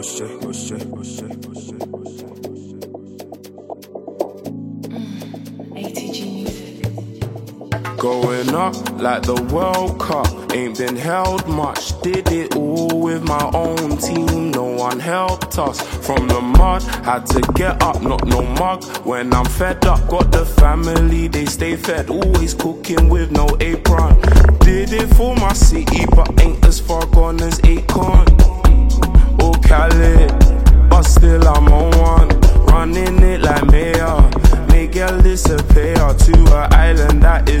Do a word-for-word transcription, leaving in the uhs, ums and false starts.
push it, push it, push it, push it, push it. A T G music. Going up like the World Cup, ain't been held much. Did it all with my own team, no one helped us. From the mud, had to get up, not no mug. When I'm fed up, got the family, they stay fed. Always cooking with no apron. Did it for my city, but ain't as far gone as Akon or Cali, but still I'm on one. Running it like mayor, make girl disappear to an island that is